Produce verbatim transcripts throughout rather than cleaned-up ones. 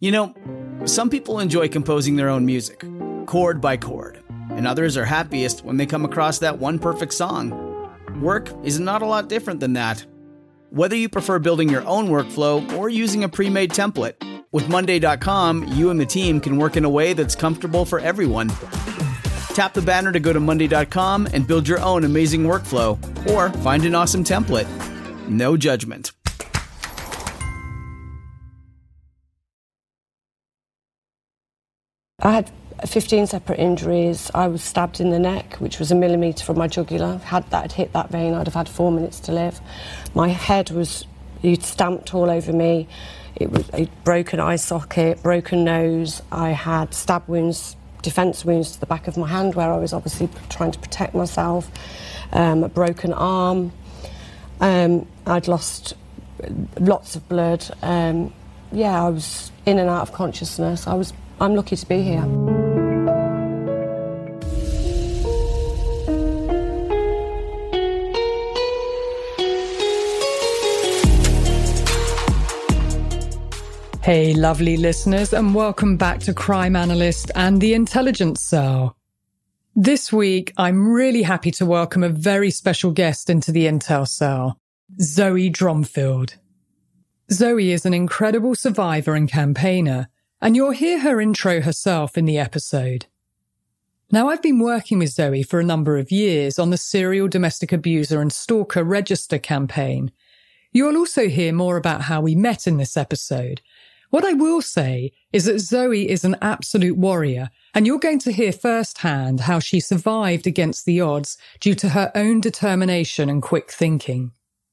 You know, some people enjoy composing their own music, chord by chord, and others are happiest when they come across that one perfect song. Work is not a lot different than that. Whether you prefer building your own workflow or using a pre-made template, with Monday dot com, you and the team can work in a way that's comfortable for everyone. Tap the banner to go to Monday dot com and build your own amazing workflow, or find an awesome template. No judgment. I had fifteen separate injuries. I was stabbed in the neck, which was a millimetre from my jugular. Had that had hit that vein, I'd have had four minutes to live. My head was, you'd stamped all over me. It was a broken eye socket, broken nose. I had stab wounds, defence wounds to the back of my hand, where I was obviously trying to protect myself. Um, a broken arm. Um, I'd lost lots of blood. Um, yeah, I was in and out of consciousness. I was. I'm lucky to be here. Hey, lovely listeners, and welcome back to Crime Analyst and the Intelligence Cell. This week, I'm really happy to welcome a very special guest into the Intel Cell, Zoe Dromfield. Zoe is an incredible survivor and campaigner, and you'll hear her intro herself in the episode. Now, I've been working with Zoe for a number of years on the Serial Domestic Abuser and Stalker Register campaign. You'll also hear more about how we met in this episode. What I will say is that Zoe is an absolute warrior, and you're going to hear firsthand how she survived against the odds due to her own determination and quick thinking.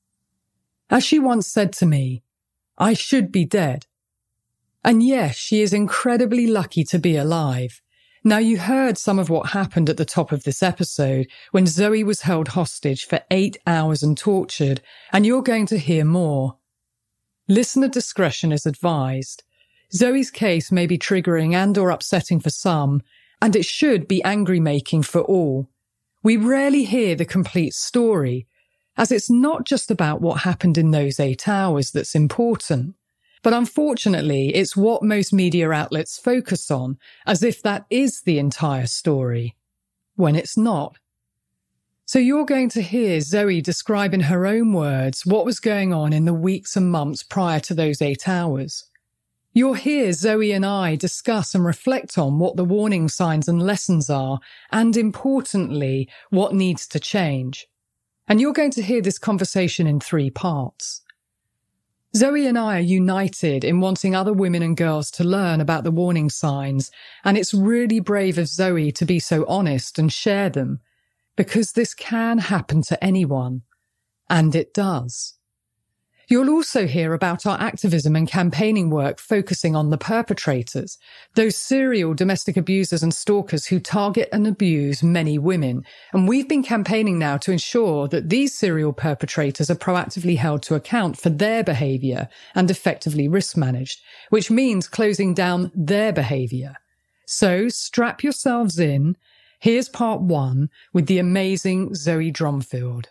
As she once said to me, "I should be dead." And yes, she is incredibly lucky to be alive. Now, you heard some of what happened at the top of this episode when Zoe was held hostage for eight hours and tortured, and you're going to hear more. Listener discretion is advised. Zoe's case may be triggering and or upsetting for some, and it should be angry-making for all. We rarely hear the complete story, as it's not just about what happened in those eight hours that's important. But unfortunately, it's what most media outlets focus on, as if that is the entire story, when it's not. So you're going to hear Zoe describe in her own words what was going on in the weeks and months prior to those eight hours. You'll hear Zoe and I discuss and reflect on what the warning signs and lessons are, and importantly, what needs to change. And you're going to hear this conversation in three parts. Zoe and I are united in wanting other women and girls to learn about the warning signs, and it's really brave of Zoe to be so honest and share them, because this can happen to anyone, and it does. You'll also hear about our activism and campaigning work focusing on the perpetrators, those serial domestic abusers and stalkers who target and abuse many women. And we've been campaigning now to ensure that these serial perpetrators are proactively held to account for their behaviour and effectively risk managed, which means closing down their behaviour. So strap yourselves in. Here's part one with the amazing Zoe Dromfield.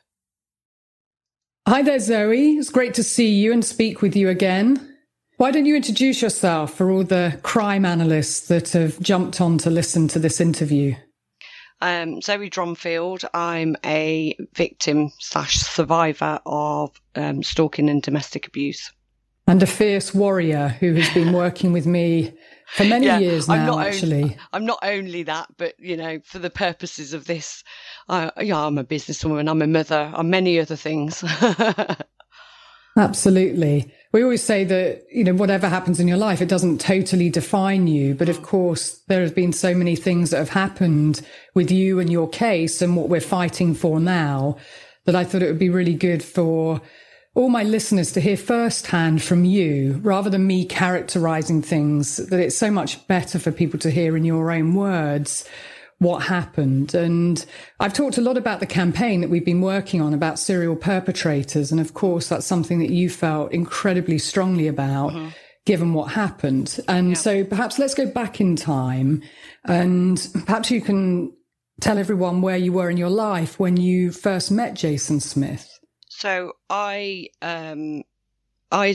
Hi there, Zoe. It's great to see you and speak with you again. Why don't you introduce yourself for all the crime analysts that have jumped on to listen to this interview? Um, Zoe Dromfield. I'm a victim slash survivor of um, stalking and domestic abuse. And a fierce warrior who has been working with me for many yeah, years now, I'm not actually. Only, I'm not only that, but, you know, for the purposes of this, uh, yeah, I'm a businesswoman, I'm a mother, I'm many other things. Absolutely. We always say that, you know, whatever happens in your life, it doesn't totally define you. But of course, there have been so many things that have happened with you and your case and what we're fighting for now that I thought it would be really good for all my listeners to hear firsthand from you, rather than me characterizing things, that it's so much better for people to hear in your own words what happened. And I've talked a lot about the campaign that we've been working on about serial perpetrators. And of course, that's something that you felt incredibly strongly about, mm-hmm. given what happened. And yeah. so perhaps let's go back in time, and perhaps you can tell everyone where you were in your life when you first met Jason Smith. So I, um, I'd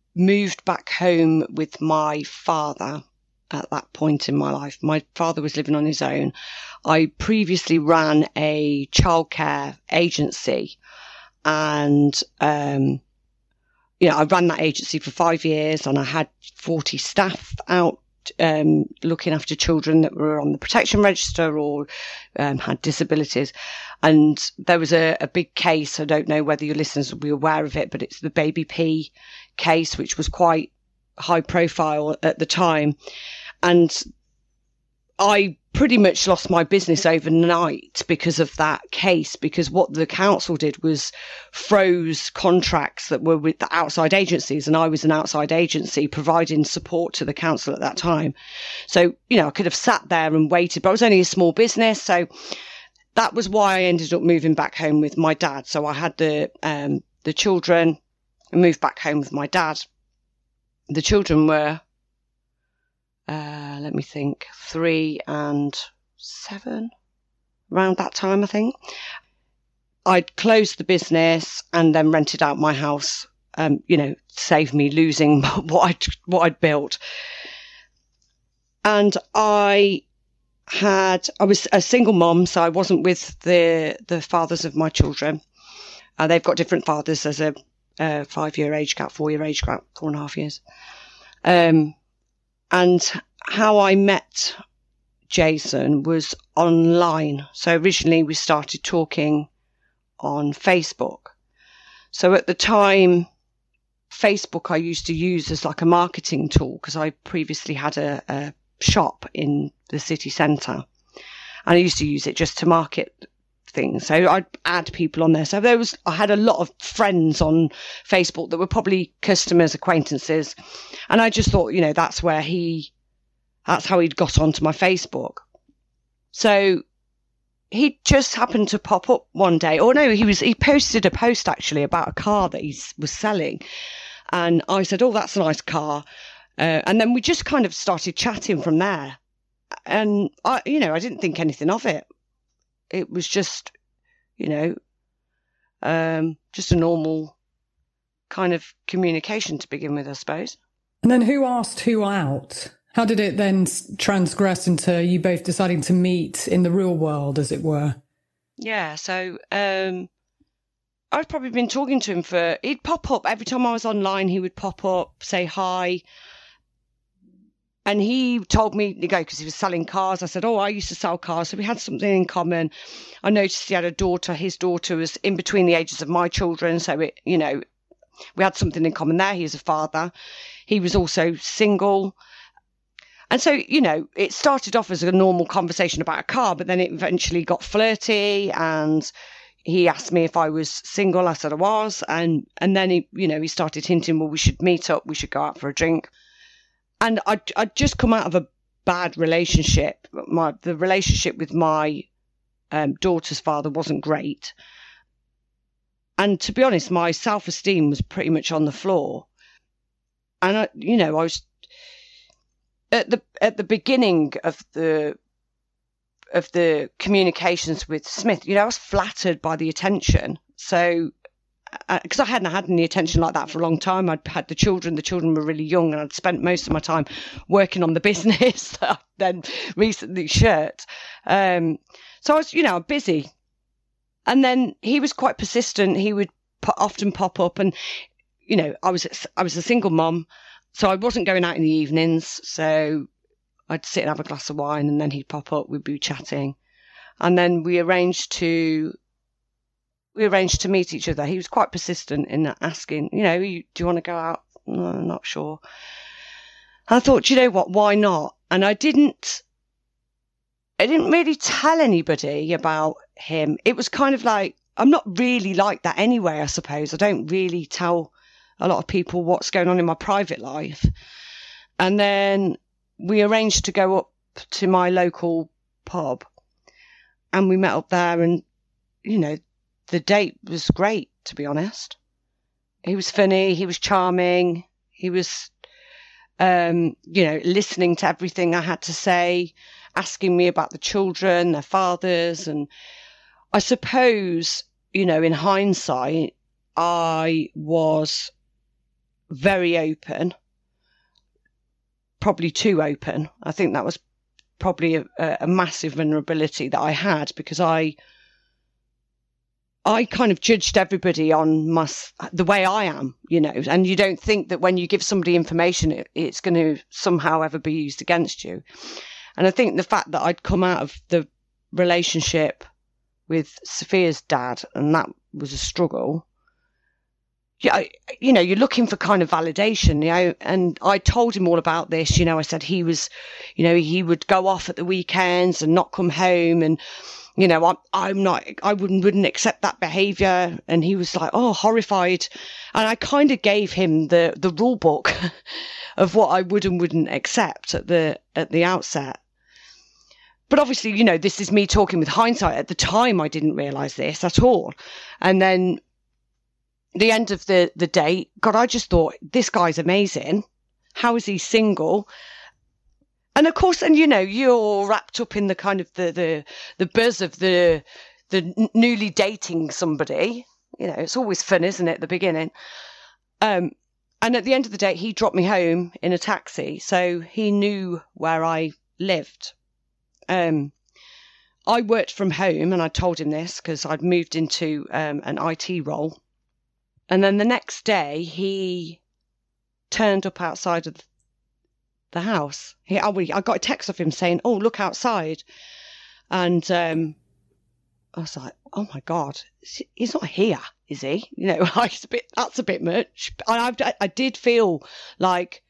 moved back home with my father at that point in my life. My father was living on his own. I previously ran a childcare agency, and um, you know, I ran that agency for five years, and I had forty staff out um, looking after children that were on the protection register or um, had disabilities. And there was a, a big case. I don't know whether your listeners will be aware of it, but it's the Baby P case, which was quite high profile at the time. And I pretty much lost my business overnight because of that case, because what the council did was froze contracts that were with the outside agencies, and I was an outside agency providing support to the council at that time. So, you know, I could have sat there and waited, but I was only a small business. So that was why I ended up moving back home with my dad. So I had the, um, the children and moved back home with my dad. The children were, Uh, let me think, three and seven, around that time, I think. I'd closed the business and then rented out my house, um, you know, to save me losing what I'd, what I'd built. And I had, I was a single mom, so I wasn't with the, the fathers of my children. Uh, they've got different fathers. There's a, a five-year age gap, four-year age gap, four and a half years. Um, And how I met Jason was online. So originally we started talking on Facebook. So at the time, Facebook I used to use as like a marketing tool, because I previously had a, a shop in the city centre. And I used to use it just to market things. So I'd add people on there. So there was, I had a lot of friends on Facebook that were probably customers, acquaintances. And I just thought, you know, that's where he, that's how he'd got onto my Facebook. So he just happened to pop up one day. Or no, he was, he posted a post actually about a car that he was selling. And I said, oh, that's a nice car. Uh, and then we just kind of started chatting from there. And I, you know, I didn't think anything of it. It was just, you know, um, just a normal kind of communication to begin with, I suppose. And then who asked who out? How did it then transgress into you both deciding to meet in the real world, as it were? Yeah, so um, I'd probably been talking to him for, he'd pop up every time I was online, he would pop up, say hi. And he told me to go because he was selling cars. I said, oh, I used to sell cars. So we had something in common. I noticed he had a daughter. His daughter was in between the ages of my children. So, it, you know, we had something in common there. He was a father. He was also single. And so, you know, it started off as a normal conversation about a car, but then it eventually got flirty. And he asked me if I was single. I said I was. And, and then, he, you know, he started hinting, well, we should meet up. We should go out for a drink. And I'd, I'd just come out of a bad relationship. My the relationship with my um, daughter's father wasn't great. And to be honest, my self-esteem was pretty much on the floor. And, I, you know, I was at the at the beginning of the of the communications with Smith, you know, I was flattered by the attention. So, because I hadn't had any attention like that for a long time. I'd had the children, the children were really young, and I'd spent most of my time working on the business that I then recently shut. Um, so I was, you know, busy. And then he was quite persistent. He would po- often pop up, and, you know, I was, I was a single mom, so I wasn't going out in the evenings. So I'd sit and have a glass of wine, and then he'd pop up, we'd be chatting. And then we arranged to, We arranged to meet each other. He was quite persistent in asking, you know, do you want to go out? No, I'm not sure. And I thought, you know what, why not? And I didn't, I didn't really tell anybody about him. It was kind of like, I'm not really like that anyway, I suppose. I don't really tell a lot of people what's going on in my private life. And then we arranged to go up to my local pub, and we met up there, and, you know, the date was great, to be honest. He was funny. He was charming. He was, um, you know, listening to everything I had to say, asking me about the children, their fathers. And I suppose, you know, in hindsight, I was very open, probably too open. I think that was probably a, a massive vulnerability that I had, because I I kind of judged everybody on my, the way I am, you know, and you don't think that when you give somebody information, it, it's going to somehow ever be used against you. And I think the fact that I'd come out of the relationship with Sophia's dad, and that was a struggle. Yeah, you know, you're looking for kind of validation, you know, and I told him all about this, you know, I said he was, you know, he would go off at the weekends and not come home, and, you know, I'm, I'm not, I wouldn't, wouldn't accept that behaviour. And he was like, oh, horrified. And I kind of gave him the, the rule book of what I would and wouldn't accept at the, at the outset. But obviously, you know, this is me talking with hindsight. At the time, I didn't realise this at all. And then the end of the, the date, God, I just thought, this guy's amazing. How is he single? And of course, and you know, you're wrapped up in the kind of the, the, the buzz of the, the newly dating somebody. You know, it's always fun, isn't it, at the beginning? Um, and at the end of the day, he dropped me home in a taxi. So he knew where I lived. Um, I worked from home, and I told him this because I'd moved into um, an I T role. And then the next day, he turned up outside of the house. He, I, I got a text of him saying, oh, look outside. And um, I was like, oh, my God, he's not here, is he? You know, it's a bit, that's a bit much. And I, I did feel like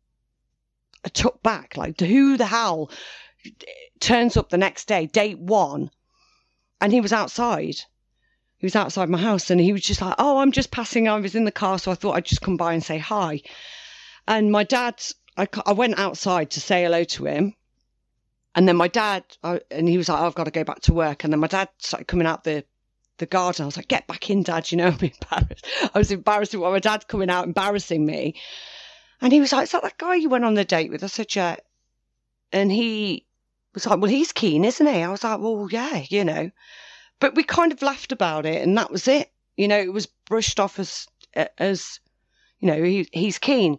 I took back, like, who the hell turns up the next day, date one, and he was outside. He was outside my house, and he was just like, oh, I'm just passing. I was in the car, so I thought I'd just come by and say hi. And my dad, I, I went outside to say hello to him. And then my dad, I, and he was like, oh, I've got to go back to work. And then my dad started coming out the, the garden. I was like, get back in, Dad, you know, I'm embarrassed. I was embarrassed while my dad's coming out embarrassing me. And he was like, is that that guy you went on the date with? I said, yeah. And he was like, well, he's keen, isn't he? I was like, well, yeah, you know. But we kind of laughed about it, and that was it. You know, it was brushed off as, as you know, he, he's keen.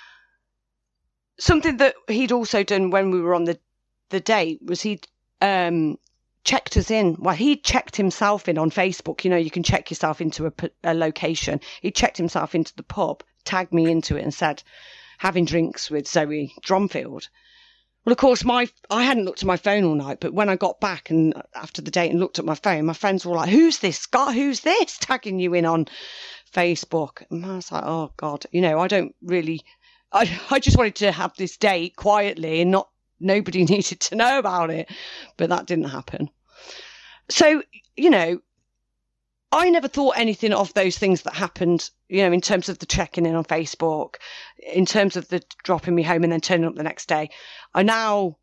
Something that he'd also done when we were on the, the date was he'd um, checked us in. Well, he checked himself in on Facebook. You know, you can check yourself into a, a location. He checked himself into the pub, tagged me into it, and said, having drinks with Zoe Dromfield. Well, of course, my I hadn't looked at my phone all night, but when I got back and after the date and looked at my phone, my friends were like, who's this guy? Who's this tagging you in on Facebook? And I was like, oh, God, you know, I don't really, I, I just wanted to have this date quietly and not, nobody needed to know about it, but that didn't happen. So, you know, I never thought anything of those things that happened, you know, in terms of the checking in on Facebook, in terms of the dropping me home and then turning up the next day. I now,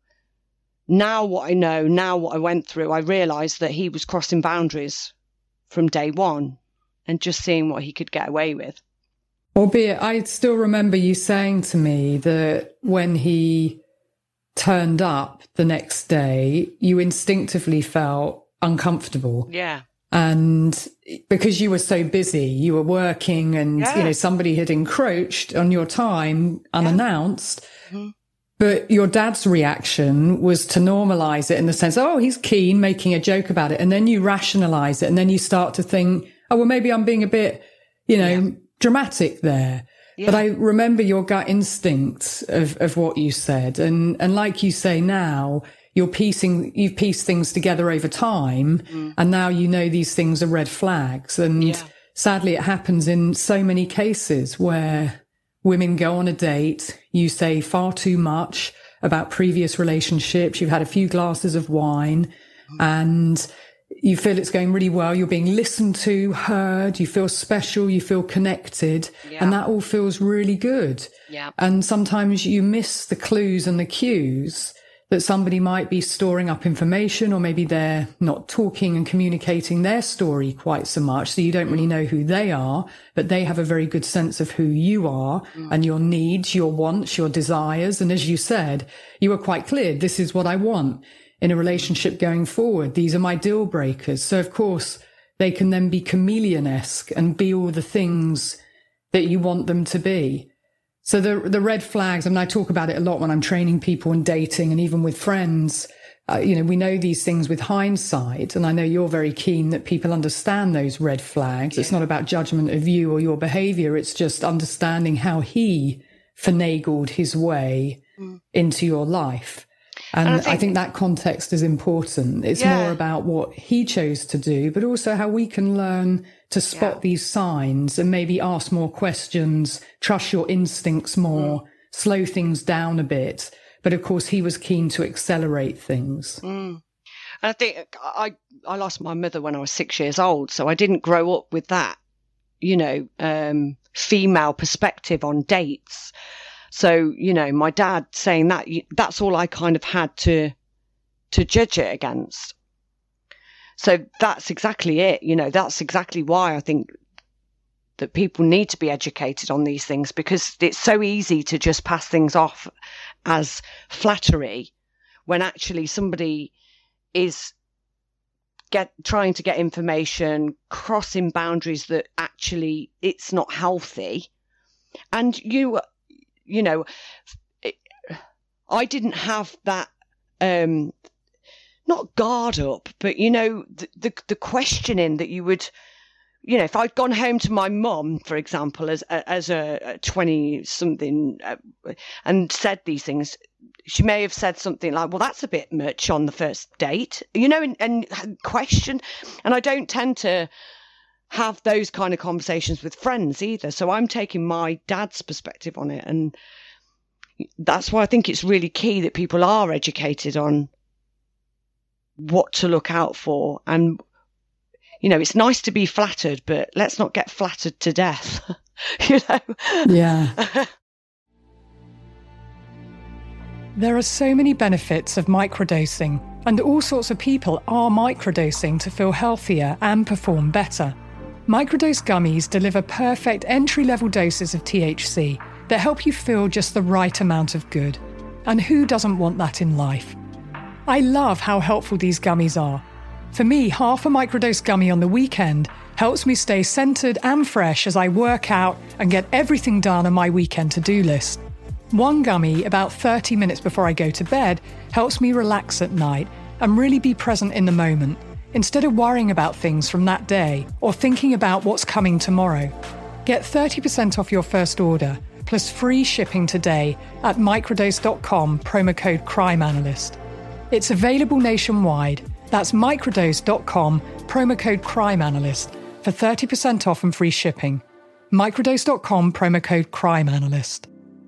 now what I know, now what I went through, I realised that he was crossing boundaries from day one and just seeing what he could get away with. Albeit, I still remember you saying to me that when he turned up the next day, you instinctively felt uncomfortable. Yeah. And because you were so busy, you were working and, yeah. you know, somebody had encroached on your time unannounced. Yeah. Mm-hmm. But your dad's reaction was to normalize it in the sense, oh, he's keen, making a joke about it. And then you rationalize it. And then you start to think, oh, well, maybe I'm being a bit, you know, yeah. dramatic there. Yeah. But I remember your gut instinct of, of what you said. And, and like you say now, you're piecing, you've pieced things together over time. Mm. And now you know these things are red flags. And yeah. sadly, it happens in so many cases where women go on a date, you say far too much about previous relationships, you've had a few glasses of wine, mm. and you feel it's going really well, you're being listened to, heard, you feel special, you feel connected, yeah. and that all feels really good. Yeah. And sometimes you miss the clues and the cues that somebody might be storing up information, or maybe they're not talking and communicating their story quite so much. So you don't really know who they are, but they have a very good sense of who you are mm. and your needs, your wants, your desires. And as you said, you were quite clear. This is what I want in a relationship going forward. These are my deal breakers. So of course they can then be chameleon-esque and be all the things that you want them to be. So the the red flags, and I talk about it a lot when I'm training people and dating and even with friends. Uh, you know, we know these things with hindsight, and I know you're very keen that people understand those red flags. Yeah. It's not about judgment of you or your behavior. It's just understanding how he finagled his way mm. into your life. And, and I, think, I think that context is important. It's yeah. more about what he chose to do, but also how we can learn to spot yeah. these signs and maybe ask more questions, trust your instincts more, mm. slow things down a bit. But of course, he was keen to accelerate things. Mm. And I think I, I lost my mother when I was six years old, so I didn't grow up with that, you know, um, female perspective on dates. So, you know, my dad saying that, that's all I kind of had to to judge it against. So that's exactly it. You know, that's exactly why I think that people need to be educated on these things, because it's so easy to just pass things off as flattery when actually somebody is get trying to get information, crossing boundaries that actually it's not healthy. And you... You know, it, I didn't have that, um, not guard up, but, you know, the, the, the questioning that you would, you know, if I'd gone home to my mum, for example, as as a twenty-something uh, and said these things, she may have said something like, well, that's a bit much on the first date, you know, and, and question. And I don't tend to have those kind of conversations with friends either. So I'm taking my dad's perspective on it. And that's why I think it's really key that people are educated on what to look out for. And, you know, it's nice to be flattered, but let's not get flattered to death, you know? Yeah. There are so many benefits of microdosing, and all sorts of people are microdosing to feel healthier and perform better. Microdose gummies deliver perfect entry-level doses of T H C that help you feel just the right amount of good. And who doesn't want that in life? I love how helpful these gummies are. For me, half a microdose gummy on the weekend helps me stay centered and fresh as I work out and get everything done on my weekend to-do list. One gummy, about thirty minutes before I go to bed, helps me relax at night and really be present in the moment, instead of worrying about things from that day or thinking about what's coming tomorrow. Get thirty percent off your first order, plus free shipping today at microdose dot com, promo code Crime Analyst. It's available nationwide. That's microdose dot com, promo code Crime Analyst, for thirty percent off and free shipping. microdose dot com, promo code Crime Analyst.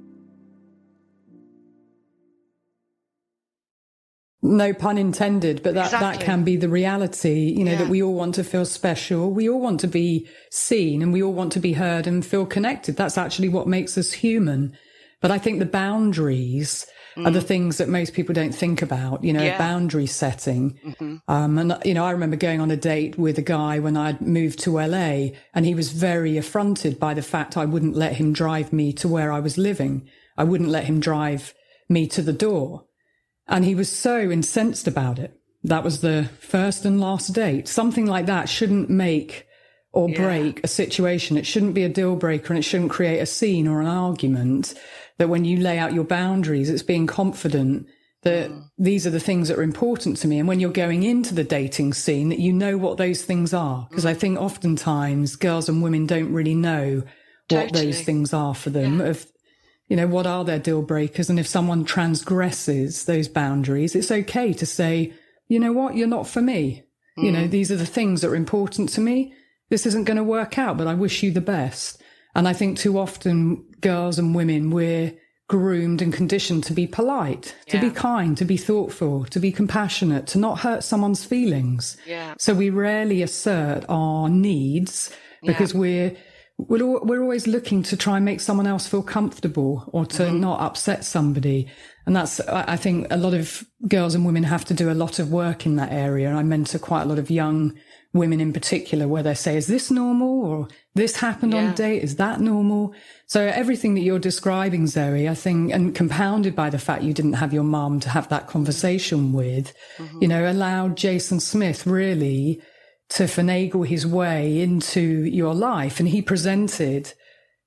No pun intended, but that, exactly. that can be the reality, you know, yeah. that we all want to feel special. We all want to be seen and we all want to be heard and feel connected. That's actually what makes us human. But I think the boundaries mm. are the things that most people don't think about, you know, yeah. boundary setting. Mm-hmm. Um, and, you know, I remember going on a date with a guy when I'd moved to L A, and he was very affronted by the fact I wouldn't let him drive me to where I was living. I wouldn't let him drive me to the door. And he was so incensed about it. That was the first and last date. Something like that shouldn't make or yeah. break a situation. It shouldn't be a deal breaker, and it shouldn't create a scene or an argument. That when you lay out your boundaries, it's being confident that mm. these are the things that are important to me. And when you're going into the dating scene, that you know what those things are. Because mm. I think oftentimes girls and women don't really know what totally. those things are for them. Yeah. Of, You know, what are their deal breakers? And if someone transgresses those boundaries, it's okay to say, you know what, you're not for me. Mm. You know, these are the things that are important to me. This isn't going to work out, but I wish you the best. And I think too often girls and women, we're groomed and conditioned to be polite, yeah. to be kind, to be thoughtful, to be compassionate, to not hurt someone's feelings. Yeah. So we rarely assert our needs because yeah. we're We're, we're always looking to try and make someone else feel comfortable or to mm-hmm. not upset somebody. And that's, I think a lot of girls and women have to do a lot of work in that area. And I mentor quite a lot of young women in particular where they say, is this normal? Or this happened yeah. on a date? Is that normal? So everything that you're describing, Zoe, I think, and compounded by the fact you didn't have your mum to have that conversation with, mm-hmm. you know, allowed Jason Smith really to finagle his way into your life. And he presented,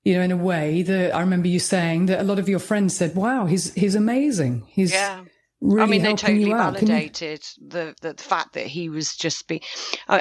you know, in a way that I remember you saying that a lot of your friends said, wow, he's he's amazing. He's yeah. really I mean, they helping totally you out. validated you... the, the the fact that he was just be. Uh,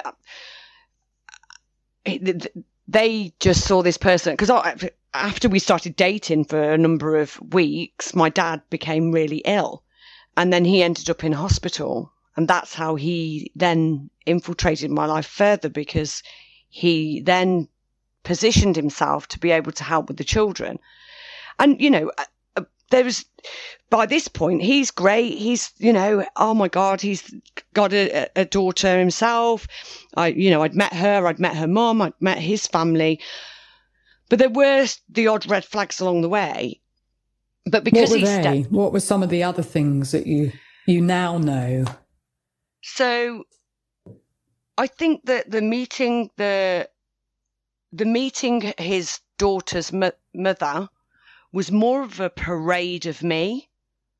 they just saw this person because after we started dating for a number of weeks, my dad became really ill, and then he ended up in hospital, and that's how he then infiltrated my life further, because he then positioned himself to be able to help with the children. And, you know, uh, there was, by this point, he's great. He's, you know, oh my God, he's got a, a daughter himself. I, you know, I'd met her, I'd met her mom, I'd met his family. But there were the odd red flags along the way. But because what were he they? Ste- what were some of the other things that you you now know? So I think that the meeting, the the meeting his daughter's mo- mother was more of a parade of me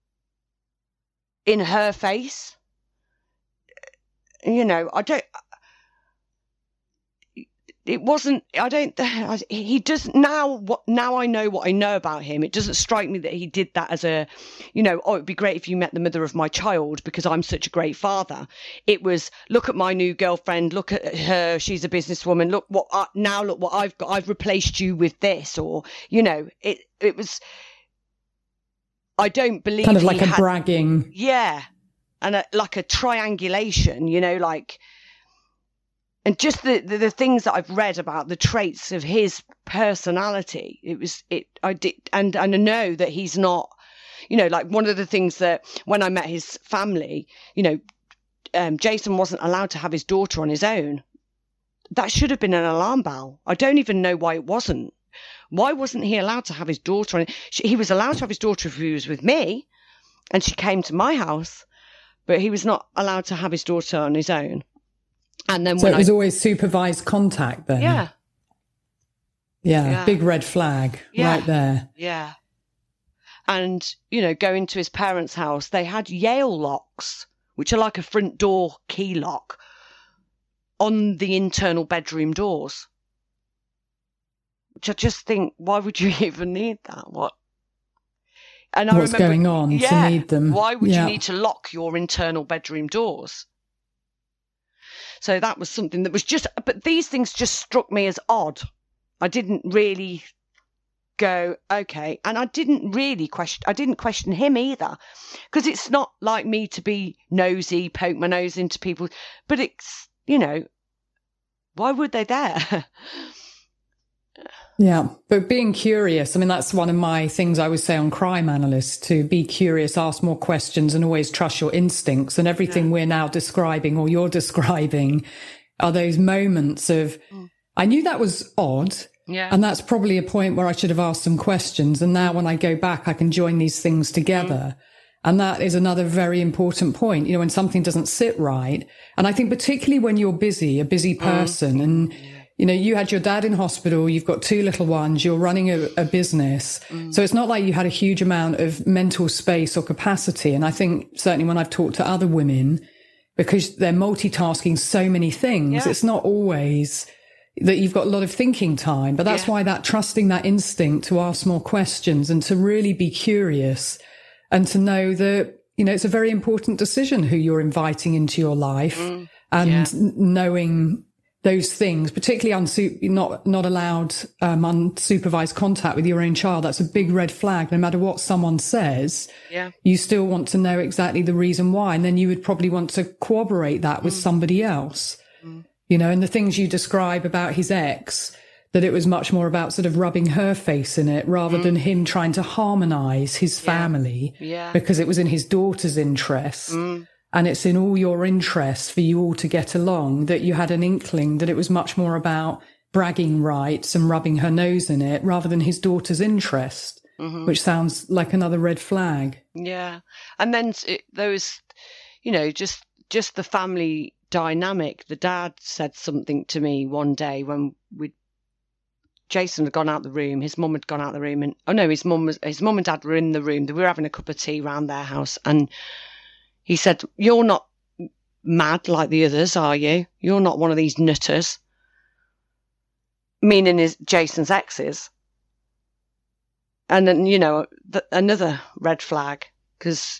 in her face. You know, I don't, it wasn't, I don't, he doesn't, now what, now I know what I know about him. It doesn't strike me that he did that as a, you know, oh, it'd be great if you met the mother of my child because I'm such a great father. It was, look at my new girlfriend, look at her, she's a businesswoman, look what, I, now look what I've got, I've replaced you with this, or, you know, it, it was, I don't believe kind of like a had, bragging. Yeah. And a, like a triangulation, you know, like, and just the, the, the things that I've read about the traits of his personality, it was, it, I did, and, and I know that he's not, you know, like one of the things that when I met his family, you know, um, Jason wasn't allowed to have his daughter on his own. That should have been an alarm bell. I don't even know why it wasn't. Why wasn't he allowed to have his daughter on? He was allowed to have his daughter if he was with me and she came to my house, but he was not allowed to have his daughter on his own. And then so when it was I, always supervised contact then? Yeah. Yeah, yeah. Big red flag yeah. right there. Yeah. And, you know, going to his parents' house, they had Yale locks, which are like a front door key lock, on the internal bedroom doors. Which I just think, why would you even need that? What? And I What's remember, going on yeah, to need them? Why would yeah. you need to lock your internal bedroom doors? So that was something that was just, but these things just struck me as odd. I didn't really go, okay. And I didn't really question, I didn't question him either. Because it's not like me to be nosy, poke my nose into people. But it's, you know, why would they there? Yeah, but being curious, I mean, that's one of my things I always say on Crime Analyst, to be curious, ask more questions and always trust your instincts. And everything yeah. we're now describing, or you're describing, are those moments of, mm. I knew that was odd. Yeah. And that's probably a point where I should have asked some questions. And now when I go back, I can join these things together. Mm. And that is another very important point, you know, when something doesn't sit right. And I think particularly when you're busy, a busy person, mm. and you know, you had your dad in hospital, you've got two little ones, you're running a, a business. Mm. So it's not like you had a huge amount of mental space or capacity. And I think certainly when I've talked to other women, because they're multitasking so many things, yeah. it's not always that you've got a lot of thinking time. But that's yeah. why that trusting that instinct to ask more questions and to really be curious and to know that, you know, it's a very important decision who you're inviting into your life mm. and yeah. knowing those things, particularly unsu- not not allowed um, unsupervised contact with your own child. That's a big red flag. No matter what someone says, yeah. you still want to know exactly the reason why. And then you would probably want to corroborate that with mm. somebody else. Mm. You know, and the things you describe about his ex, that it was much more about sort of rubbing her face in it rather mm. than him trying to harmonise his family yeah. Yeah. because it was in his daughter's interest. Mm. And it's in all your interests for you all to get along, that you had an inkling that it was much more about bragging rights and rubbing her nose in it rather than his daughter's interest, mm-hmm. which sounds like another red flag. Yeah. And then it, there was, you know, just, just the family dynamic. The dad said something to me one day when we Jason had gone out the room, his mum had gone out the room, and oh no, his mum was his mum and dad were in the room. They were having a cup of tea round their house, and he said, "You're not mad like the others, are you? You're not one of these nutters." Meaning his Jason's exes. and then, you know, th- another red flag, because...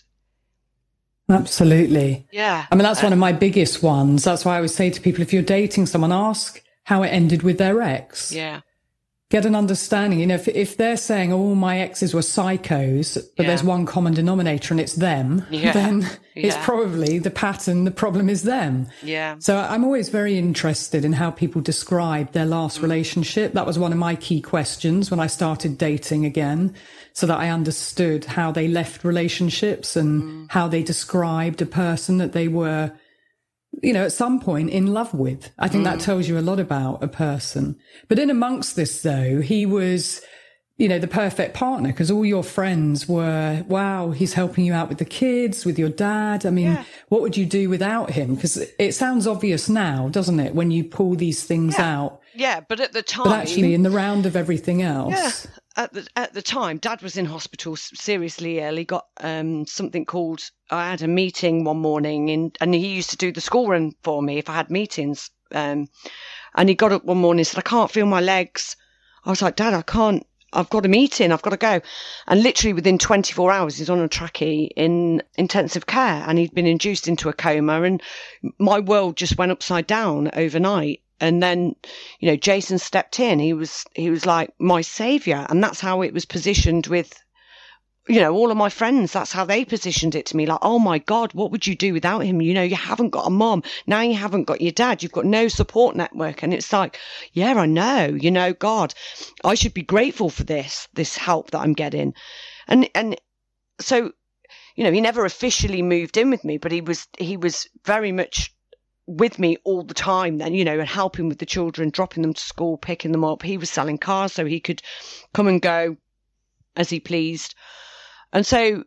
Absolutely. Yeah. I mean, that's uh, one of my biggest ones. That's why I always say to people, if you're dating someone, ask how it ended with their ex. Yeah. Get an understanding. You know, if, if they're saying, oh, my exes were psychos, but Yeah. there's one common denominator and it's them, Yeah. then it's Yeah. probably the pattern, the problem is them. Yeah. So I'm always very interested in how people describe their last relationship. That was one of my key questions when I started dating again, so that I understood how they left relationships and mm. how they described a person that they were, you know, at some point in love with. I think mm. that tells you a lot about a person. But in amongst this, though, he was, you know, the perfect partner, because all your friends were, wow, he's helping you out with the kids, with your dad. I mean, yeah. what would you do without him? Because it sounds obvious now, doesn't it, when you pull these things yeah. out? Yeah, but at the time... But actually, in the round of everything else... Yeah. At the at the time, Dad was in hospital, seriously ill. He got um, something called. I had a meeting one morning, in, and he used to do the school run for me if I had meetings. Um, and he got up one morning and said, "I can't feel my legs." I was like, "Dad, I can't. I've got a meeting. I've got to go." And literally within twenty-four hours, he's on a trachea in intensive care, and he'd been induced into a coma. And my world just went upside down overnight. And then, you know, Jason stepped in. He was, he was like my savior. And that's how it was positioned with, you know, all of my friends. That's how they positioned it to me. Like, oh my God, what would you do without him? You know, you haven't got a mom. Now you haven't got your dad. You've got no support network. And it's like, yeah, I know, you know, God, I should be grateful for this, this help that I'm getting. And, and so, you know, he never officially moved in with me, but he was, he was very much with me all the time then, you know, and helping with the children, dropping them to school, picking them up. He was selling cars so he could come and go as he pleased. And so,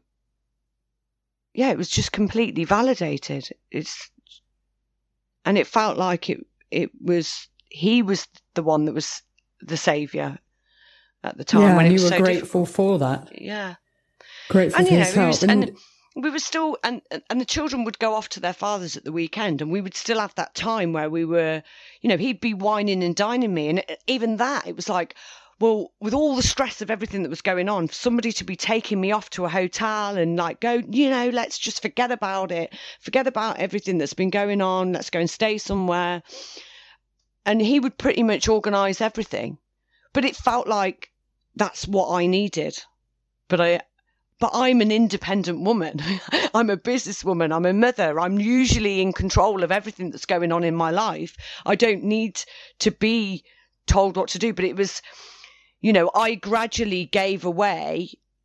yeah, it was just completely validated. It's, and it felt like it, it was, he was the one that was the savior at the time. Yeah, when and it was you were so grateful difficult. for that. Yeah. Grateful and, for you know, his help. Was, and, and we were still, and and the children would go off to their fathers at the weekend, and we would still have that time where we were, you know, he'd be whining and dining me. And even that, it was like, well, with all the stress of everything that was going on, for somebody to be taking me off to a hotel and like, go, you know, let's just forget about it. Forget about everything that's been going on. Let's go and stay somewhere. And he would pretty much organise everything. But it felt like that's what I needed. But I... But I'm an independent woman. I'm a businesswoman. I'm a mother. I'm usually in control of everything that's going on in my life. I don't need to be told what to do. But it was, you know, I gradually gave away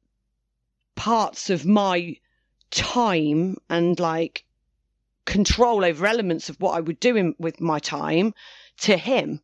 parts of my time and like control over elements of what I would do in, with my time to him.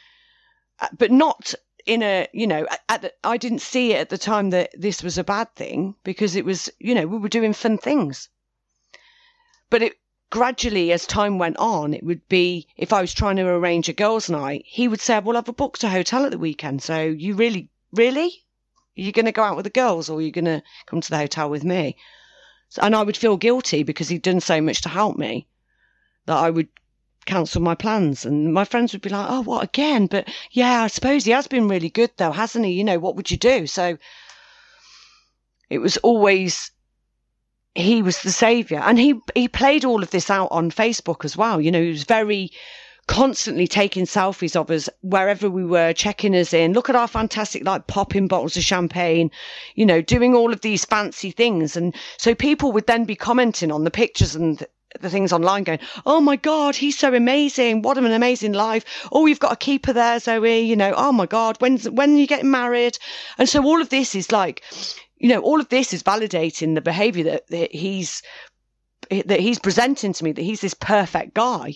But not in a, you know, at the, I didn't see it at the time that this was a bad thing, because it was, you know, we were doing fun things. But it gradually, as time went on, it would be, if I was trying to arrange a girls' night, he would say, well, I've booked a hotel at the weekend. So you really, really? Are you going to go out with the girls, or are you going to come to the hotel with me? So, and I would feel guilty because he'd done so much to help me that I would cancel my plans, and my friends would be like, oh, what, again? But yeah, I suppose he has been really good though, hasn't he? You know, what would you do? So it was always, he was the savior. And he he played all of this out on Facebook as well. You know, he was very constantly taking selfies of us wherever we were, checking us in. Look at our fantastic, like popping bottles of champagne, you know, doing all of these fancy things. And so people would then be commenting on the pictures and the things online going, oh my God, he's so amazing. What an amazing life. Oh, you've got a keeper there, Zoe. You know, oh my God, when's, when are you getting married? And so all of this is like, you know, all of this is validating the behavior that, that he's, that he's presenting to me, that he's this perfect guy.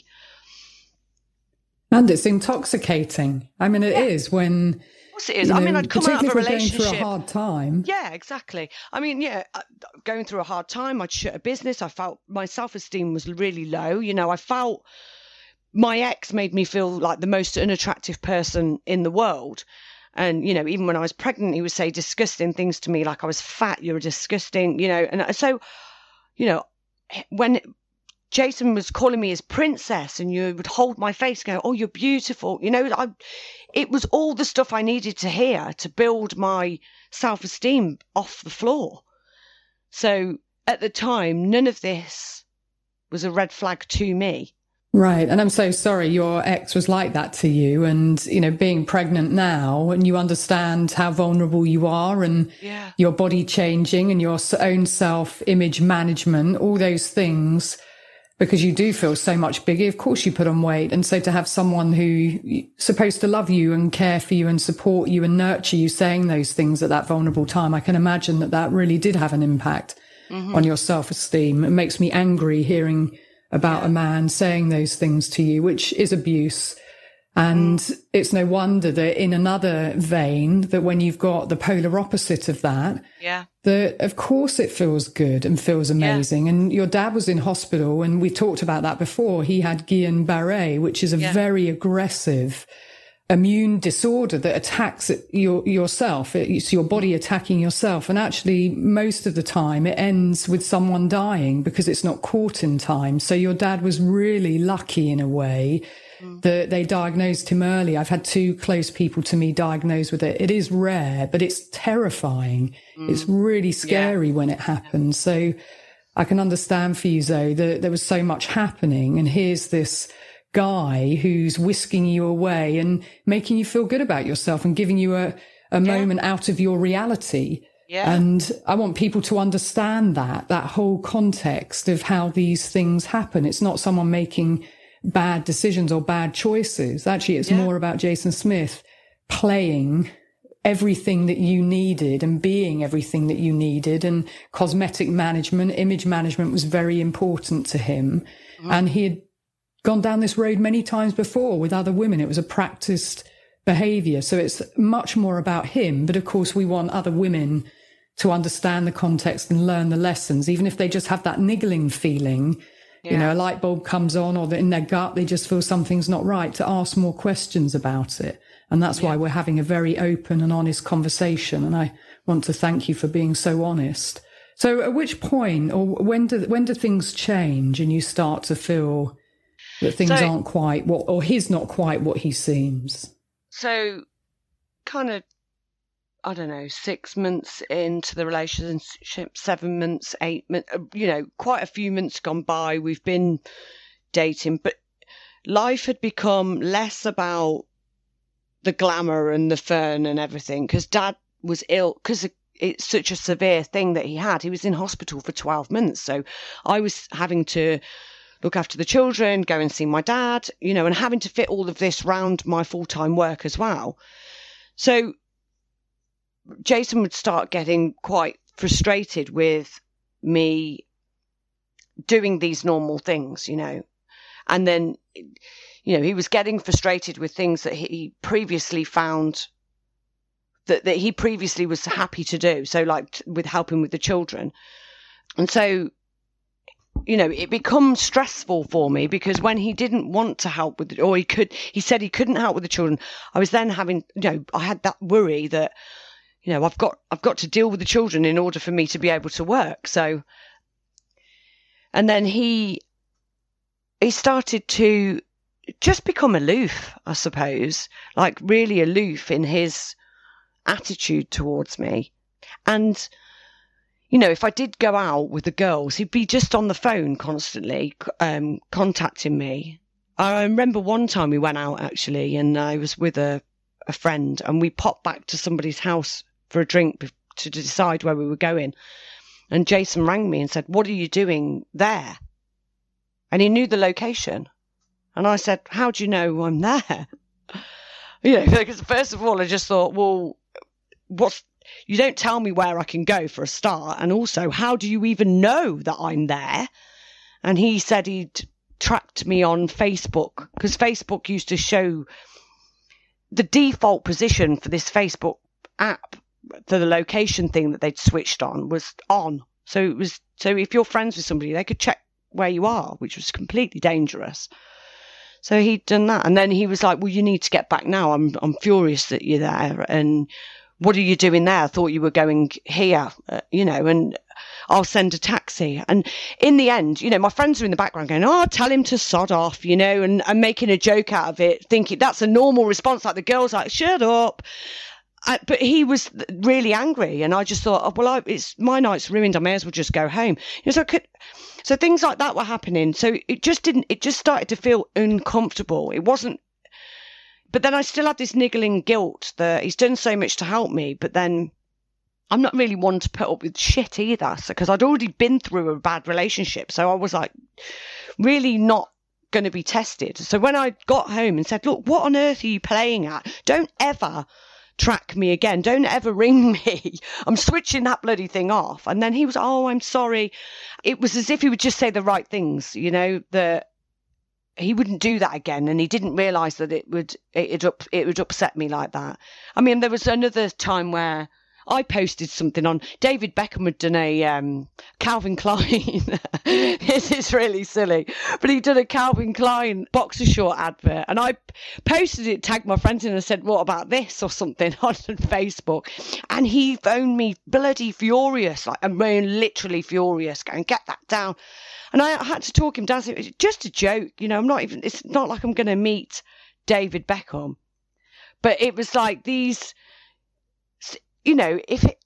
And it's intoxicating. I mean, it yeah. is when... Of course it is. I mean, I'd come out of a relationship. Going through a hard time. Yeah, exactly. I mean, yeah, going through a hard time, I'd shut a business. I felt my self-esteem was really low. You know, I felt my ex made me feel like the most unattractive person in the world. And, you know, even when I was pregnant, he would say disgusting things to me, like I was fat, you're disgusting, you know. And so, you know, when Jason was calling me his princess, and you would hold my face and go, oh, you're beautiful. You know, I, it was all the stuff I needed to hear to build my self-esteem off the floor. So at the time, none of this was a red flag to me. Right. And I'm so sorry your ex was like that to you. And, you know, being pregnant now, and you understand how vulnerable you are, and yeah. your body changing and your own self-image management, all those things, because you do feel so much bigger. Of course you put on weight. And so to have someone who's supposed to love you and care for you and support you and nurture you saying those things at that vulnerable time, I can imagine that that really did have an impact mm-hmm. on your self-esteem. It makes me angry hearing about yeah. a man saying those things to you, which is abuse. And mm. it's no wonder that in another vein, that when you've got the polar opposite of that, yeah, that of course it feels good and feels amazing. Yeah. And your dad was in hospital, and we talked about that before. He had Guillain-Barré, which is a yeah. very aggressive immune disorder that attacks your, yourself. It's your body attacking yourself. And actually, most of the time, it ends with someone dying because it's not caught in time. So your dad was really lucky in a way mm. that they diagnosed him early. I've had two close people to me diagnosed with it. It is rare, but it's terrifying. Mm. It's really scary yeah. when it happens. So I can understand for you, Zoe, that there was so much happening. And here's this guy who's whisking you away and making you feel good about yourself and giving you a, a yeah. moment out of your reality. Yeah. And I want people to understand that, that whole context of how these things happen. It's not someone making bad decisions or bad choices. Actually, it's yeah. more about Jason Smith playing everything that you needed and being everything that you needed. And cosmetic management, image management was very important to him. Mm. And he had gone down this road many times before with other women. It was a practiced behavior. So it's much more about him. But of course, we want other women to understand the context and learn the lessons, even if they just have that niggling feeling, yeah. you know, a light bulb comes on, or in their gut, they just feel something's not right, to ask more questions about it. And that's yeah. why we're having a very open and honest conversation. And I want to thank you for being so honest. So at which point, or when do, when do things change and you start to feel that things so, aren't quite what, or he's not quite what he seems? So kind of, I don't know, six months into the relationship, seven months, eight months, you know, quite a few months gone by, we've been dating, but life had become less about the glamour and the fun and everything, because Dad was ill, because it's such a severe thing that he had. He was in hospital for twelve months. So I was having to look after the children, go and see my dad, you know, and having to fit all of this round my full-time work as well. So Jason would start getting quite frustrated with me doing these normal things, you know, and then, you know, he was getting frustrated with things that he previously found that, that he previously was happy to do. So like with helping with the children. And so, you know, it becomes stressful for me, because when he didn't want to help with, or he could, he said he couldn't help with the children, I was then having, you know, I had that worry that, you know, I've got, I've got to deal with the children in order for me to be able to work. So, and then he, he started to just become aloof, I suppose, like really aloof in his attitude towards me. And, you know, if I did go out with the girls, he'd be just on the phone constantly, um, contacting me. I remember one time we went out, actually, and I was with a, a friend, and we popped back to somebody's house for a drink to decide where we were going. And Jason rang me and said, "What are you doing there?" And he knew the location. And I said, "How do you know I'm there?" You know, because first of all, I just thought, well, what's, you don't tell me where I can go for a start. And also, how do you even know that I'm there? And he said he'd tracked me on Facebook, because Facebook used to show the default position for this Facebook app, for the location thing that they'd switched on, was on. So it was, so if you're friends with somebody, they could check where you are, which was completely dangerous. So he'd done that. And then he was like, "Well, you need to get back now. I'm, I'm furious that you're there, and what are you doing there? I thought you were going here, uh, you know, and I'll send a taxi. And in the end, you know, my friends are in the background going, oh, tell him to sod off, you know, and, and making a joke out of it, thinking that's a normal response. Like the girl's like, shut up. I, but he was really angry. And I just thought, oh, well, I, it's my night's ruined. I may as well just go home. You know, so I could, so things like that were happening. So it just didn't, it just started to feel uncomfortable. It wasn't, but then I still had this niggling guilt that he's done so much to help me, but then I'm not really one to put up with shit either. So, because I'd already been through a bad relationship. So I was like, really not going to be tested. So when I got home and said, look, what on earth are you playing at? Don't ever track me again. Don't ever ring me. I'm switching that bloody thing off. And then he was, oh, I'm sorry. It was as if he would just say the right things, you know, that he wouldn't do that again. And he didn't realise that it would, it, it, it would upset me like that. I mean, there was another time where I posted something on, David Beckham had done a um, Calvin Klein. This is really silly, but he did a Calvin Klein boxer short advert, and I posted it, tagged my friends in and said, what about this or something on Facebook, and he phoned me bloody furious, like I'm literally furious, going, get that down. And I had to talk him down. It's just a joke, you know, I'm not even, it's not like I'm going to meet David Beckham, but it was like these, you know, if it,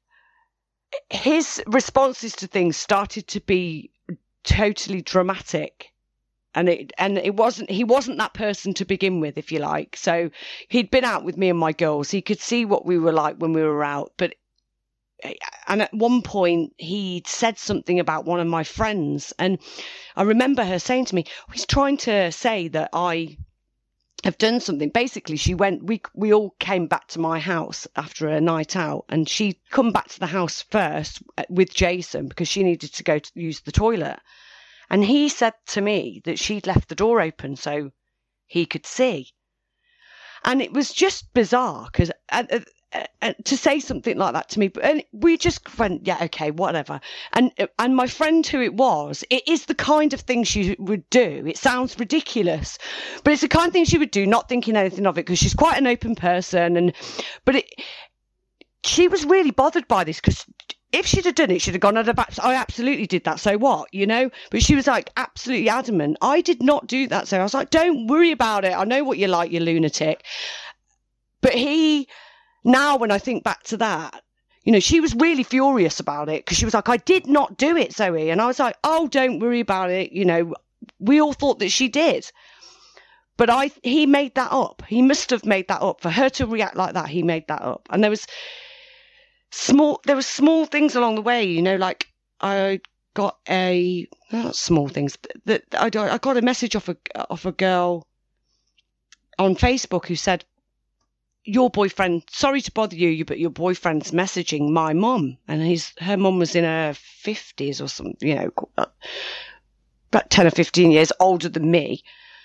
his responses to things started to be totally dramatic, and it and it wasn't he wasn't that person to begin with, if you like. So he'd been out with me and my girls. He could see what we were like when we were out, but and at one point he'd said something about one of my friends, and I remember her saying to me, oh, he's trying to say that I have done something. Basically, she went, we we all came back to my house after a night out, and she'd come back to the house first with Jason because she needed to go to use the toilet. And he said to me that she'd left the door open so he could see. And it was just bizarre because uh, uh, uh, to say something like that to me, and we just went, yeah, okay, whatever. And and my friend who it was, it is the kind of thing she would do. It sounds ridiculous, but it's the kind of thing she would do, not thinking anything of it, because she's quite an open person. And but it, she was really bothered by this, because if she'd have done it, she'd have gone, I absolutely did that, so what, you know? But she was like absolutely adamant, I did not do that. So I was like, don't worry about it. I know what you're like, you lunatic. But he, now when I think back to that, you know, she was really furious about it, because she was like, I did not do it, Zoe. And I was like, oh, don't worry about it. You know, we all thought that she did. But I, he made that up. He must have made that up. For her to react like that, he made that up. And there was small, there were small things along the way, you know, like I got a, not small things, that I, I got a message off a, off a girl on Facebook who said, your boyfriend, sorry to bother you, but your boyfriend's messaging my mum. And he's, her mum was in her fifties or something, you know, about ten or fifteen years older than me.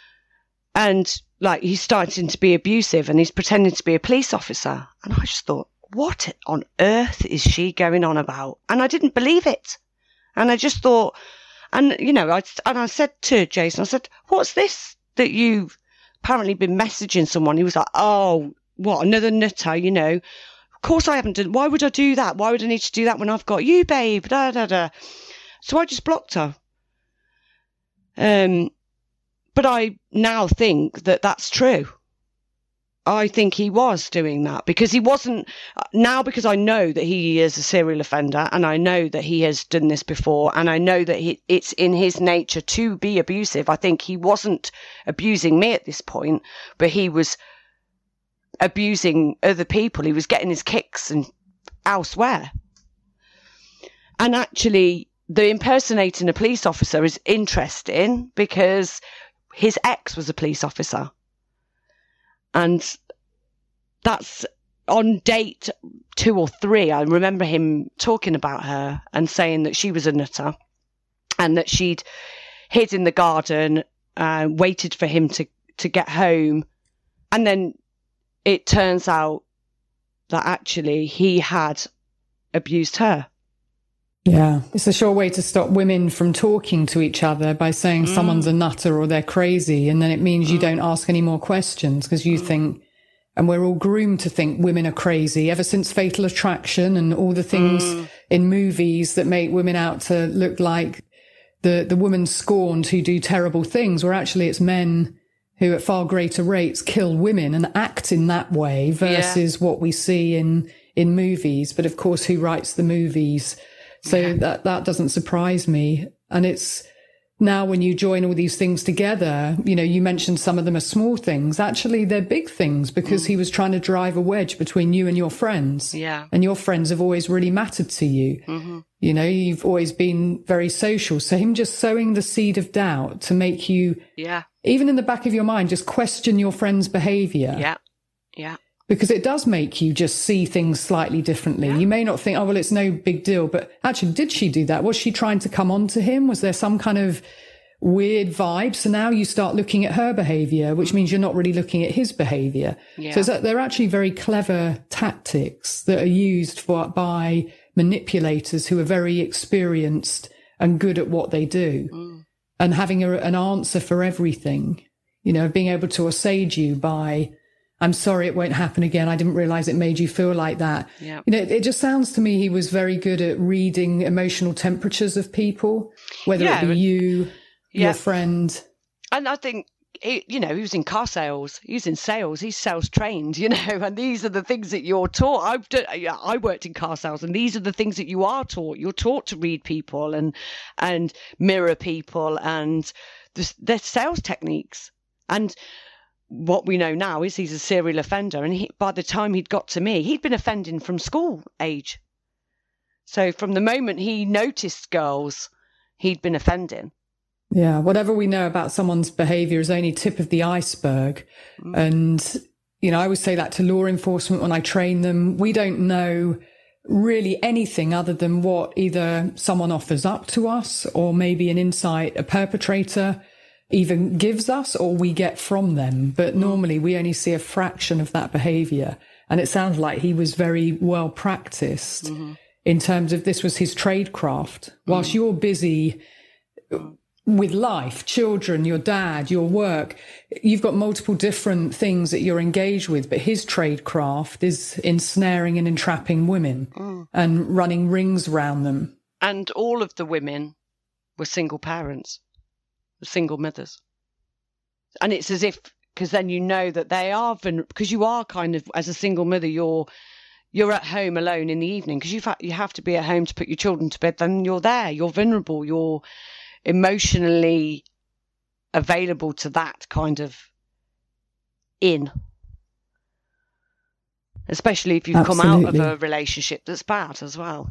And like, he's starting to be abusive and he's pretending to be a police officer. And I just thought, what on earth is she going on about? And I didn't believe it. And I just thought, and you know, I, and I said to Jason, I said, what's this that you've apparently been messaging someone? He was like, oh, what, another nutter, you know? Of course I haven't done, why would I do that? Why would I need to do that when I've got you, babe? Da, da, da. So I just blocked her. Um, but I now think that that's true. I think he was doing that because he wasn't, now because I know that he is a serial offender and I know that he has done this before and I know that he, it's in his nature to be abusive. I think he wasn't abusing me at this point, but he was abusing other people. He was getting his kicks and elsewhere. And actually, the impersonating a police officer is interesting because his ex was a police officer. And that's on date two or three. I remember him talking about her and saying that she was a nutter and that she'd hid in the garden, uh, waited for him to, to get home. And then it turns out that actually he had abused her. Yeah, it's a sure way to stop women from talking to each other by saying mm. someone's a nutter or they're crazy. And then it means mm. you don't ask any more questions because you mm. think, And we're all groomed to think women are crazy ever since Fatal Attraction and all the things mm. in movies that make women out to look like the, the woman scorned who do terrible things, where actually it's men who at far greater rates kill women and act in that way versus yeah. what we see in, in movies. But of course, who writes the movies? So yeah. that, that doesn't surprise me. And it's now when you join all these things together, you know, you mentioned some of them are small things. Actually, they're big things because mm. he was trying to drive a wedge between you and your friends. Yeah. And your friends have always really mattered to you. Mm-hmm. You know, you've always been very social. So him just sowing the seed of doubt to make you, yeah, even in the back of your mind, just question your friend's behavior. Yeah. Yeah. Because it does make you just see things slightly differently. Yeah. You may not think, oh, well, it's no big deal. But actually, did she do that? Was she trying to come on to him? Was there some kind of weird vibe? So now you start looking at her behavior, which means you're not really looking at his behavior. Yeah. So they're actually very clever tactics that are used for, by manipulators who are very experienced and good at what they do. Mm. And having a, an answer for everything, you know, being able to assuage you by, I'm sorry, it won't happen again. I didn't realize it made you feel like that. Yeah. You know, it, it just sounds to me he was very good at reading emotional temperatures of people, whether yeah. it be you, yeah. your friend. And I think, he, you know, he was in car sales. He was in sales. He's sales trained, you know, and these are the things that you're taught. I've done, yeah, I worked in car sales, and these are the things that you are taught. You're taught to read people and and mirror people and the, their sales techniques. And what we know now is he's a serial offender. And he, by the time he'd got to me, he'd been offending from school age. So from the moment he noticed girls, he'd been offending. Yeah, whatever we know about someone's behavior is only tip of the iceberg. Mm. And, you know, I always say that to law enforcement when I train them. We don't know really anything other than what either someone offers up to us or maybe an insight a perpetrator even gives us or we get from them. But normally we only see a fraction of that behavior. And it sounds like he was very well practiced mm-hmm. in terms of this was his tradecraft. Whilst mm. you're busy with life, children, your dad, your work, you've got multiple different things that you're engaged with, but his tradecraft is ensnaring and entrapping women mm. and running rings around them. And all of the women were single parents, single mothers. And it's as if, because then you know that they are, because you are kind of, as a single mother, you're you're at home alone in the evening, because you you have to be at home to put your children to bed, then you're there, you're vulnerable, you're emotionally available to that kind of in, especially if you've Absolutely. come out of a relationship that's bad as well.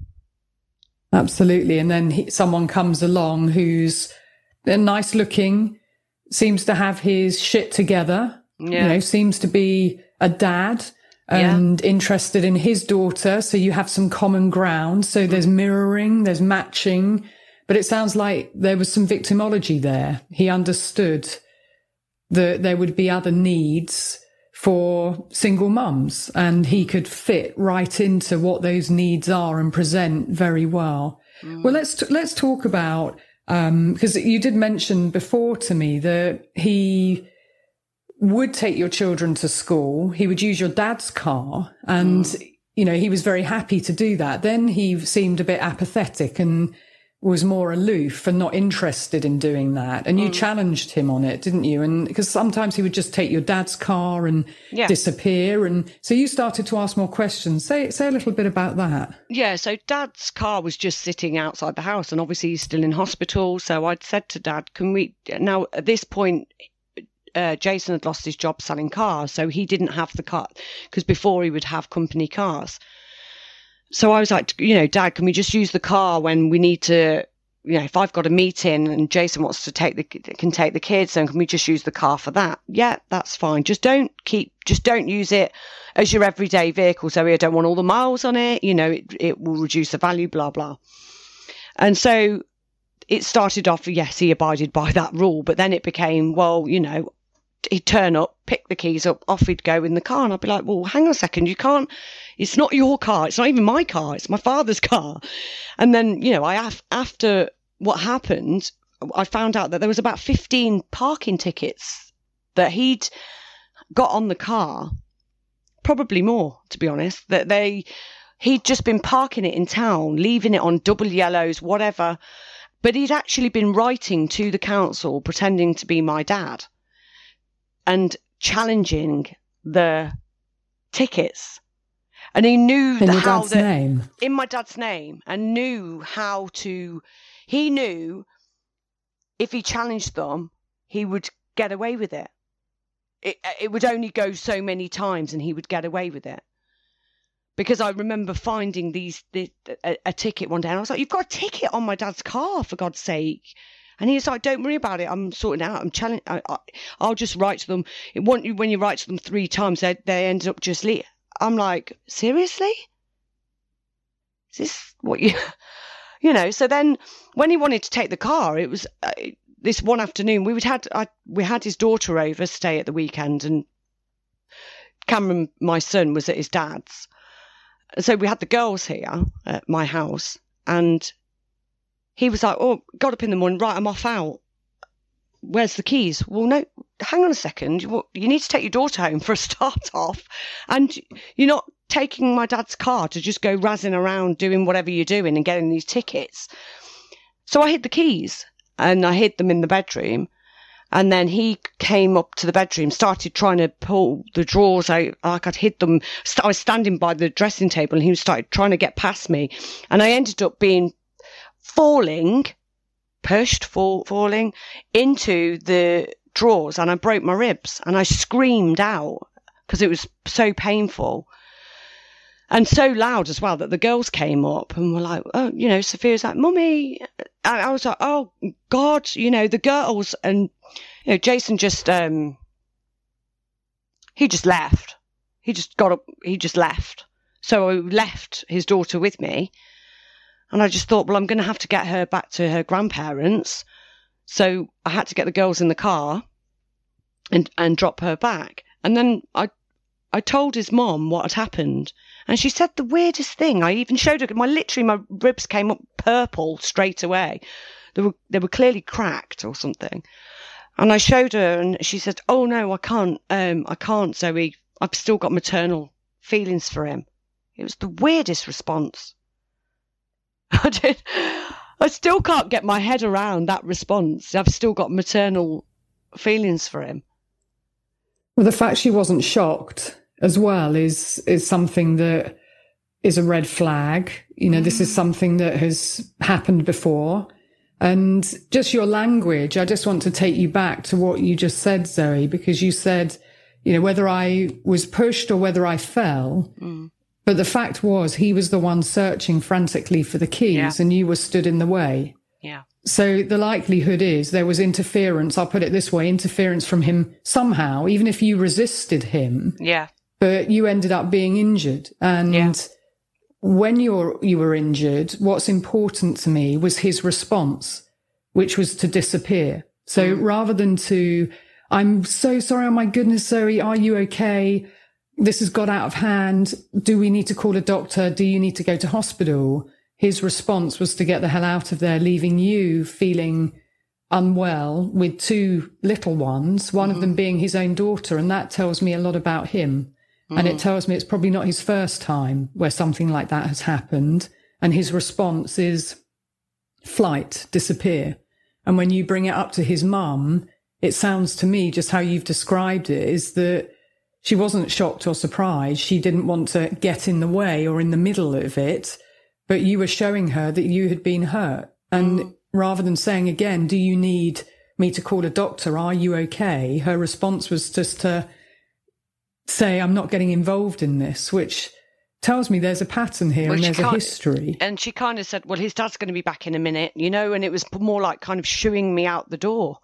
Absolutely. And then he, someone comes along who's nice looking, seems to have his shit together, yeah. you know, seems to be a dad and yeah. interested in his daughter. So you have some common ground. So there's mirroring, there's matching. But it sounds like there was some victimology there. He understood that there would be other needs for single mums, and he could fit right into what those needs are and present very well. Mm. Well, let's t- let's talk about um, because you did mention before to me that he would take your children to school. He would use your dad's car, and mm. you know he was very happy to do that. Then he seemed a bit apathetic and was more aloof and not interested in doing that. And you mm. challenged him on it, didn't you? And because sometimes he would just take your dad's car and yeah. disappear. And so you started to ask more questions. Say, say a little bit about that. Yeah. So dad's car was just sitting outside the house, and obviously he's still in hospital. So I'd said to dad, can we, now at this point, uh, Jason had lost his job selling cars. So he didn't have the car, because before he would have company cars. So I was like, you know, Dad, can we just use the car when we need to, you know, if I've got a meeting and Jason wants to take the, can take the kids, then can we just use the car for that? Yeah, that's fine. Just don't keep, just don't use it as your everyday vehicle. So I don't want all the miles on it. You know, it, it will reduce the value, blah, blah. And so it started off, yes, he abided by that rule, but then it became, well, you know, he'd turn up, pick the keys up, off he'd go in the car. And I'd be like, well, hang on a second, you can't, it's not your car. It's not even my car. It's my father's car. And then, you know, I after what happened, I found out that there was about fifteen parking tickets that he'd got on the car probably more, to be honest, that they, he'd just been parking it in town, leaving it on double yellows, whatever. But he'd actually been writing to the council, pretending to be my dad and challenging the tickets. And he knew in the, your how dad's the, name. in my dad's name, and knew how to, he knew if he challenged them, he would get away with it. It, it would only go so many times and he would get away with it. Because I remember finding these the, a, a ticket one day, and I was like, "You've got a ticket on my dad's car, for God's sake!" And he was like, "Don't worry about it. I'm sorting it out. I'm challenging. I, I, I'll just write to them. It want you when you write to them three times, they they ended up just leave." I'm like, "Seriously? Is this what you, you know?" So then, when he wanted to take the car, it was uh, this one afternoon. We would had I, we had his daughter over stay at the weekend, and Cameron, my son, was at his dad's. So we had the girls here at my house, and he was like, "Oh, got up in the morning, right, I'm off out. Where's the keys?" Well, no, hang on a second. You need to take your daughter home for a start off, and you're not taking my dad's car to just go razzing around doing whatever you're doing and getting these tickets. So I hid the keys, and I hid them in the bedroom. And then he came up to the bedroom, started trying to pull the drawers out, like I'd hid them. I was standing by the dressing table, and he started trying to get past me. And I ended up being falling, pushed, fall, falling into the drawers, and I broke my ribs. And I screamed out because it was so painful. And so loud as well that the girls came up and were like, "Oh, you know," Sophia's like, "Mummy." And I was like, "Oh, God," you know, the girls. And, you know, Jason just, um, he just left. He just got up, he just left. So I left his daughter with me. And I just thought, well, I'm going to have to get her back to her grandparents. So I had to get the girls in the car and, and drop her back. And then I, I told his mom what had happened. And she said the weirdest thing. I even showed her, my literally, my ribs came up purple straight away. They were, they were clearly cracked or something. And I showed her, and she said, "Oh no, I can't, um, I can't, Zoe. I've still got maternal feelings for him." It was the weirdest response. I did, I still can't get my head around that response. I've still got maternal feelings for him. Well, the fact she wasn't shocked as well is is something that is a red flag. You know, mm. This is something that has happened before. And just your language, I just want to take you back to what you just said, Zoe, because you said, you know, whether I was pushed or whether I fell. Mm. But the fact was he was the one searching frantically for the keys, yeah. and you were stood in the way. Yeah. So the likelihood is there was interference. I'll put it this way, interference from him somehow, even if you resisted him. Yeah. But you ended up being injured. And yeah. when you're, you were injured, what's important to me was his response, which was to disappear. So mm. rather than to, "I'm so sorry, oh my goodness, Zoe, are you okay? This has got out of hand. Do we need to call a doctor? Do you need to go to hospital?" His response was to get the hell out of there, leaving you feeling unwell with two little ones, one mm-hmm. of them being his own daughter. And that tells me a lot about him. Mm. And it tells me it's probably not his first time where something like that has happened. And his response is flight, disappear. And when you bring it up to his mum, it sounds to me, just how you've described it, is that she wasn't shocked or surprised. She didn't want to get in the way or in the middle of it, but you were showing her that you had been hurt. And mm. rather than saying again, "Do you need me to call a doctor? Are you okay?" her response was just to say, "I'm not getting involved in this," which tells me there's a pattern here, well, and there's a history. And she kind of said, "Well, his dad's going to be back in a minute," you know, and it was more like kind of shooing me out the door.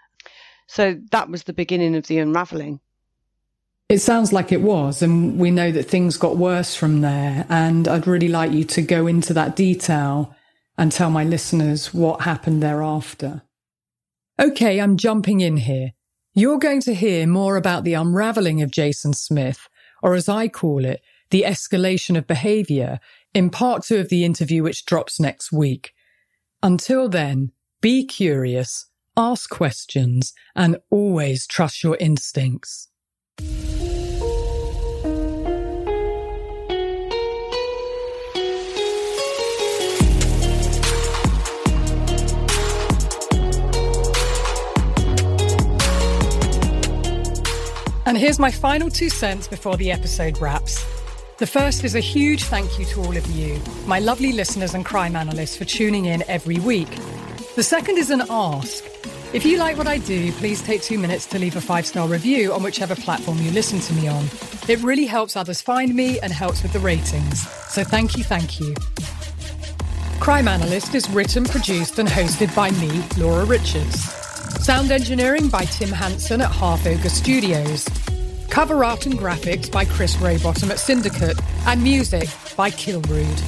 So that was the beginning of the unravelling. It sounds like it was, and we know that things got worse from there. And I'd really like you to go into that detail and tell my listeners what happened thereafter. Okay, I'm jumping in here. You're going to hear more about the unravelling of Jason Smith, or as I call it, the escalation of behaviour, in part two of the interview which drops next week. Until then, be curious, ask questions, and always trust your instincts. And here's my final two cents before the episode wraps. The first is a huge thank you to all of you, my lovely listeners and crime analysts, for tuning in every week. The second is an ask. If you like what I do, please take two minutes to leave a five-star review on whichever platform you listen to me on. It really helps others find me and helps with the ratings. So thank you, thank you. Crime Analyst is written, produced and hosted by me, Laura Richards. Sound engineering by Tim Hansen at Half Ogre Studios. Cover art and graphics by Chris Rowbottom at Syndicate. And music by Kilrood.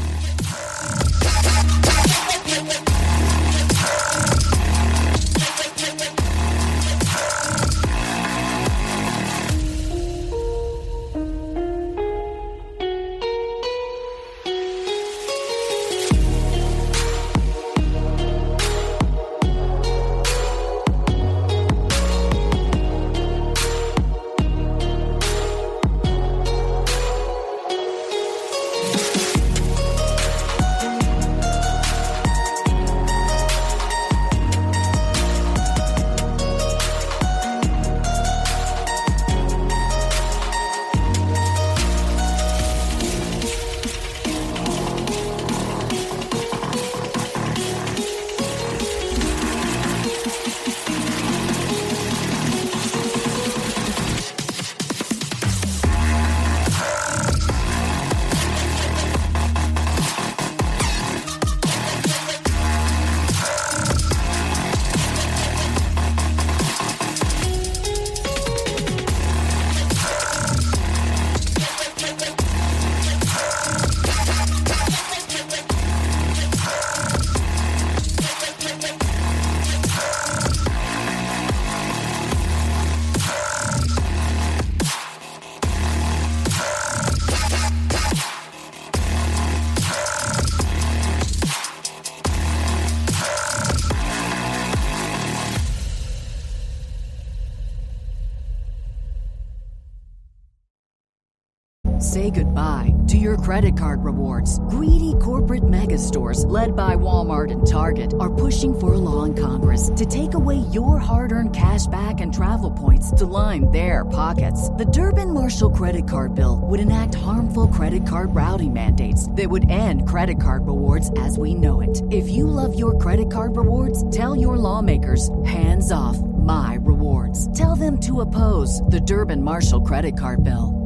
Say goodbye to your credit card rewards. Greedy corporate mega stores, led by Walmart and Target, are pushing for a law in Congress to take away your hard-earned cash back and travel points to line their pockets. The Durbin-Marshall credit card bill would enact harmful credit card routing mandates that would end credit card rewards as we know it. If you love your credit card rewards, tell your lawmakers, hands off my rewards. Tell them to oppose the Durbin-Marshall credit card bill.